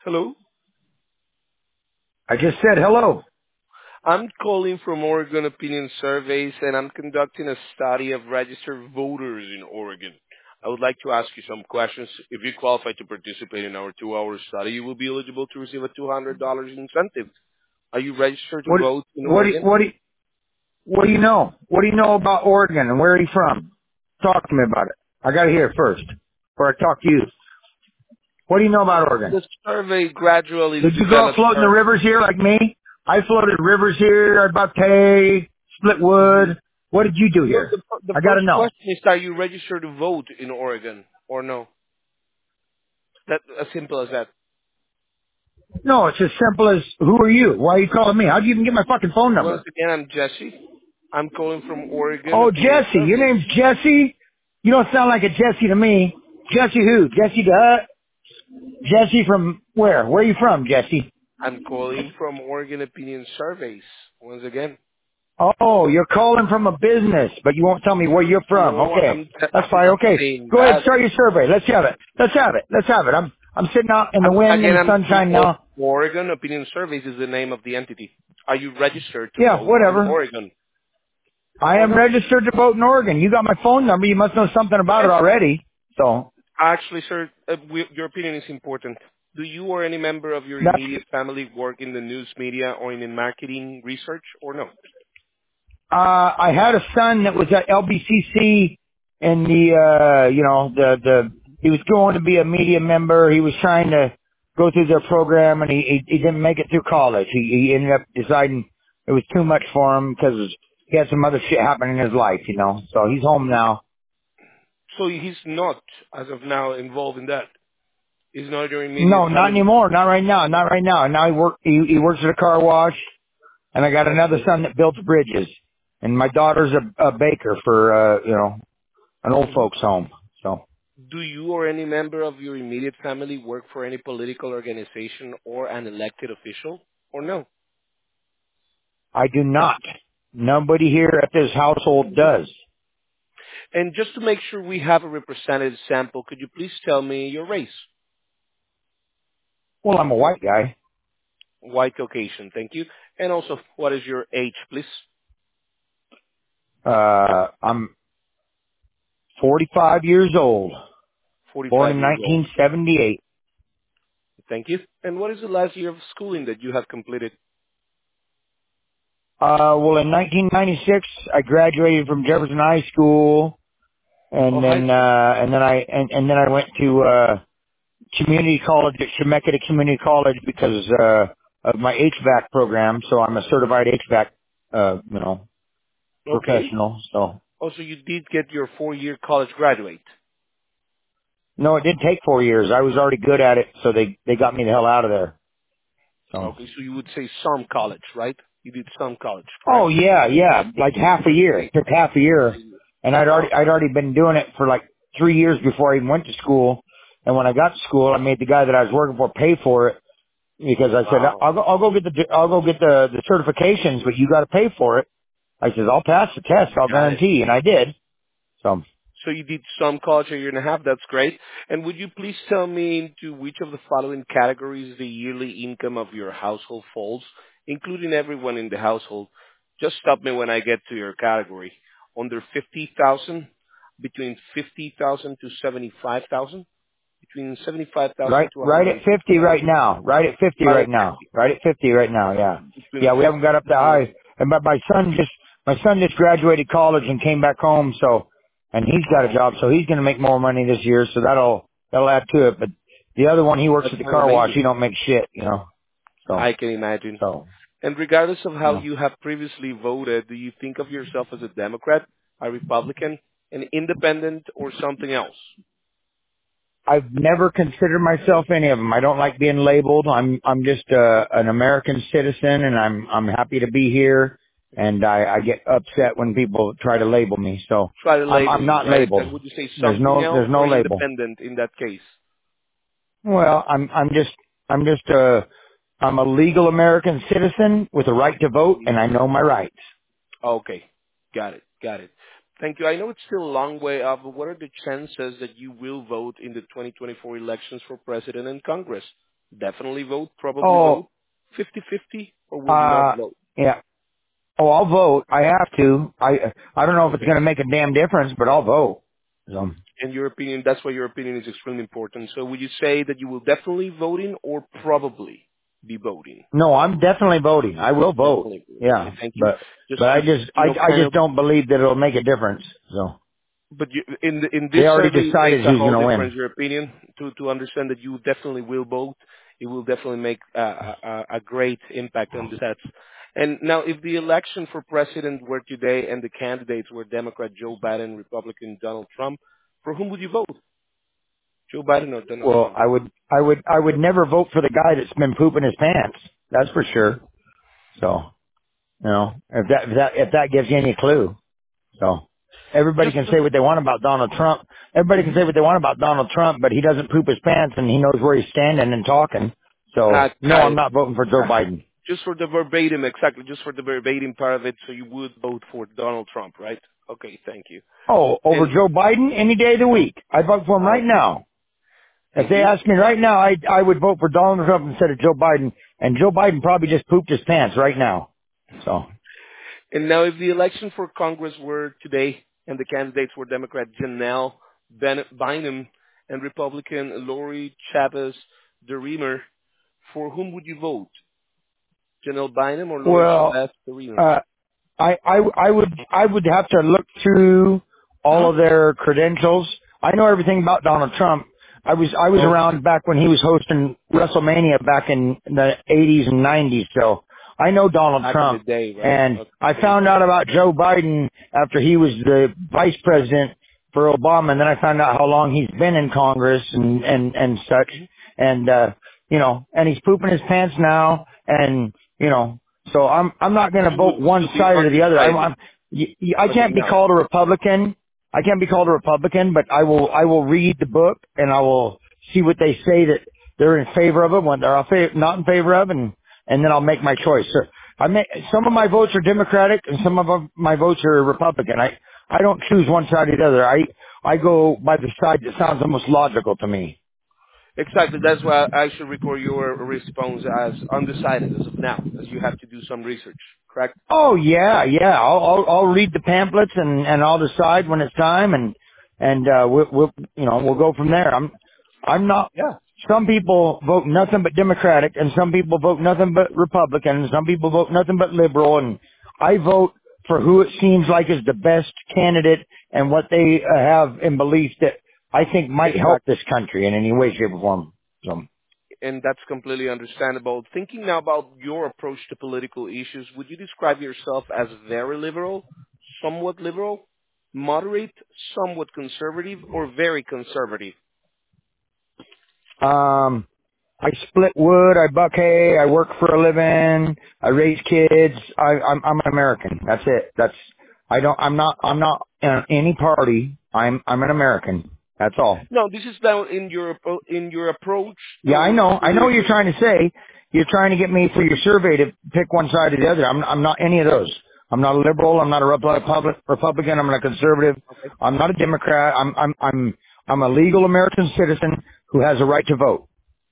Hello. I just said hello. I'm calling from Oregon Opinion Surveys, and I'm conducting a study of registered voters in Oregon. I would like to ask you some questions. If you qualify to participate in our 2-hour study, you will be eligible to receive a $200 incentive. Are you registered to What vote in what do you- Oregon? what do you, what do you know? What do you know about Oregon and where are you from? Talk to me about it. I got to hear it first before I talk to you. What do you know about Oregon? The survey gradually Did you go out develops floating the our... rivers here like me? I floated rivers here, Buckeye, Mhm. Splitwood. What did you do No, here? the I got to first know. question is, are you registered to vote in Oregon or no? That as simple as that. No, it's as simple as who are you? Why are you calling me? How'd you even get my fucking phone Once number? again, I'm Jesse. I'm calling from Oregon Oh, Opinion Jesse. Your Surveys. name's Jesse? You don't sound like a Jesse to me. Jesse who? Jesse the Hut? Jesse from where? Where are you from, Jesse? I'm calling from Oregon Opinion Surveys. Once again. Oh, you're calling from a business, but you won't tell me where you're from. No, Okay. That's I'm fine. not Okay. saying Go ahead, that. start your survey. Let's have it. Let's have it. Let's have it. I'm sitting out in the wind and the I'm from sunshine now. Oregon Opinion Surveys is the name of the entity. Are you registered to Yeah, vote in whatever. Oregon I or am no? registered to vote in Oregon. You got my phone number. You must know something about it Okay. already. So, Actually, sir, your opinion is important. Do you or any member of your that's, immediate family work in the news media or in marketing research or no? I had a son that was at LBCC in the, he was going to be a media member. He was trying to go through their program and he didn't make it through college. He ended up deciding it was too much for him because he had some other shit happen in his life, you know. So he's home now. So he's not, as of now, involved in that. He's not your immediate No, not family. anymore. Not right now. Not right now. Now he works at a car wash and I got another Okay. son that builds bridges and my daughter's a baker for, an old Mhm. folks home. So. Do you or any member of your immediate family work for any political organization or an elected official, or no? I do not. Nobody here at this household does. And just to make sure we have a representative sample, could you please tell me your race? Well, I'm a white guy. White Caucasian, thank you. And also, what is your age, please? I'm 45 years old, born 45 in years old. 1978. Thank you. And what is the last year of schooling that you have completed? Well, in 1996, I graduated from Jefferson High School, Oh, and high then, school. and then I went to, community college at Chemeketa Community College because, of my HVAC program. So I'm a certified HVAC, Okay. professional. So, Also, you did get your 4-year college graduate. no, it did take 4 years. I was already good at it, so they got me the hell out of there. So. Okay, so you would say some college, right? You did some college, Oh correct? yeah, yeah, like half a year. It took half a year, and Wow. I'd already been doing it for like 3 years before I even went to school. And when I got to school, I made the guy that I was working for pay for it because I said Wow. I'll go get the certifications, but you got to pay for it. I said I'll pass the test, I'll Got it. guarantee, and I did. So So you did some college, a year and a half. That's great. And would you please tell me into which of the following categories the yearly income of your household falls, including everyone in the household? Just stop me when I get to your category. Under 50,000, between 50,000 to 75,000, between 75,000 to right at 50 150,000. right now, right at 50 Right right at now, right at 50 right now. Yeah, 50. Between yeah, we haven't 50 got up that to high. And but my son just graduated college and came back home, so and he's got a oh, job, so he's going to make more money this year, so that'll add to it. But the other one, he works that's at the very car wash. amazing. He don't make shit, you know. I can imagine. So And regardless of you how know, you have previously voted, do you think of yourself as a Democrat, a Republican, an independent, or something else? I've never considered myself any of them. I don't like being labeled. I'm just an American citizen, and I'm happy to be here. And I get upset when people try to label me. So Try to label I'm you, not right? labeled. And would you say something else There's no or label. independent in that case? Well, I'm just I'm a legal American citizen with a right to vote, and I know my rights. Okay, got it, got it. Thank you. I know it's still a long way off, but what are the chances that you will vote in the 2024 elections for president and Congress? Definitely vote, probably Oh, vote, 50-50, or will you not uh, vote? yeah. Oh, I'll vote. I have to. I don't know if it's Okay. going to make a damn difference, but I'll vote. So, In your opinion, that's why your opinion is extremely important. So would you say that you will definitely voting or probably be voting? no, I'm definitely voting. I will vote. Definitely. Okay, Yeah, thank you. Just but to, I kind just of, don't believe that it'll make a difference. So but in they this already survey, it makes decided a who's going whole to difference. win. Your opinion to understand that you definitely will vote. It will definitely make a great impact on the stats. And now, if the election for president were today and the candidates were Democrat Joe Biden, Republican Donald Trump, for whom would you vote? Joe Biden or Donald Well, Trump? I would never vote for the guy that's been pooping his pants. That's for sure. So, if that gives you any clue. So, everybody Just can say what they want about Donald Trump. Everybody can mhm. say what they want about Donald Trump, but he doesn't poop his pants and he knows where he's standing and talking. So, no, I'm not voting for Joe Biden. Just for the verbatim, exactly, just for the verbatim part of it, so you would vote for Donald Trump, right? Okay, thank you. Oh, over And Joe Biden any day of the week. I'd vote for him right now. If thank they you. asked me right now, I would vote for Donald Trump instead of Joe Biden. And Joe Biden probably just pooped his pants right now. So, And now, if the election for Congress were today and the candidates were Democrat Janelle Bynum and Republican Lori Chavez DeRemer, for whom would you vote? Janelle Bynum or Lori well, Chavez DeRemer? uh, I would have to look through all Uh-huh. of their credentials. I know everything about Donald Trump. I was Okay. around back when he was hosting WrestleMania back in the 80s and 90s, so I know Donald Back in the Trump. day, right? And Okay, I so you found know. out about Joe Biden after he was the vice president for Obama, and then I found out how long he's been in Congress and such. Mhm. And and he's pooping his pants now, and so I'm not going to You would vote one still be side or the other. undecided I as of can't be now. called a Republican. I can't be called a Republican, but I will read the book and I will see what they say that they're in favor of, and what they're not in favor of, and then I'll make my choice. So some of my votes are Democratic and some of my votes are Republican. I don't choose one side or the other. I go by the side that sounds the most logical to me. Exactly. That's why I should record your response as undecided as of now, as you have to do some research. Correct? Oh yeah, yeah. I'll read the pamphlets and I'll decide when it's time and we'll go from there. I'm not. Yeah. Some people vote nothing but Democratic, and some people vote nothing but Republican, and some people vote nothing but liberal, and I vote for who it seems like is the best candidate and what they have in belief that I think might help Exactly. this country in any way, shape, or form. So. And that's completely understandable. Thinking now about your approach to political issues, would you describe yourself as very liberal, moderate, somewhat conservative, or very conservative? I split wood, I buck hay, I work for a living, I raise kids. I'm an American. That's it. I'm not in any party. I'm an American. That's all. No, this is now in your approach Yeah, I to know. I know what you're political. trying to say. You're trying to get me for your survey to pick one side or the other. I'm not any of those. I'm not a liberal. I'm not a Republican. I'm not a conservative. Okay. I'm not a Democrat. I'm a legal American citizen who has a right to vote.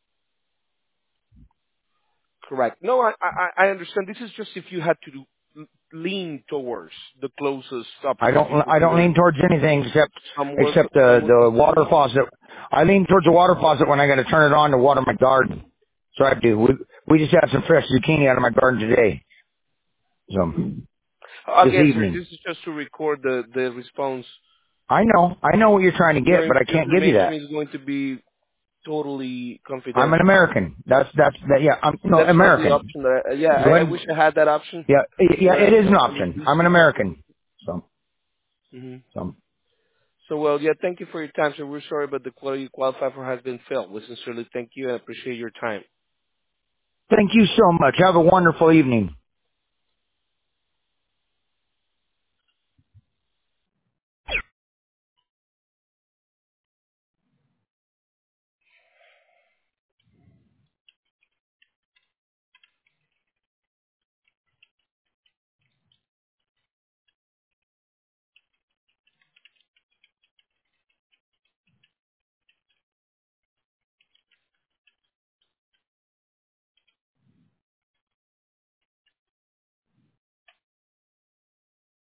Correct. No, I understand. This is just if you had to lean towards the closest option, if you I don't consider lean towards anything somewhat except somewhat the water conservative. faucet. I lean towards the water faucet when I got to turn it on to water my garden. So I do. We just had some fresh zucchini out of my garden today. So this Again, sir, evening. this is just to record the response. I know what you're trying to Your get, but I can't give you information that. is going to be totally I'm an confidential. American. Yeah. I'm no That's not the American. option. That yeah, Go I ahead. wish I had that option, Yeah, yeah. but It is an I'm option. I'm an busy. American. So hmm so. So, well, yeah, thank you for your time, sir. We're sorry, but the quality you qualify for has been filled. We sincerely thank you and appreciate your time. Thank you so much. Have a wonderful evening.